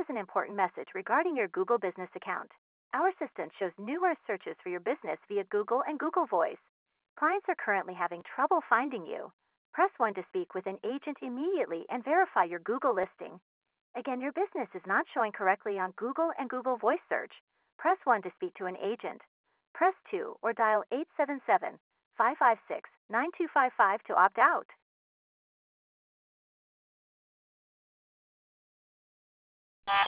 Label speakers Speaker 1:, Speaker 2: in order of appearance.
Speaker 1: is an important message regarding your Google Business account. Our assistant shows numerous searches for your business via Google and Google Voice. Clients are currently having trouble finding you. Press 1 to speak with an agent immediately and verify your Google listing. Again, your business is not showing correctly on Google and Google Voice search. Press 1 to speak to an agent. Press 2 or dial 877-556-9255 to opt out.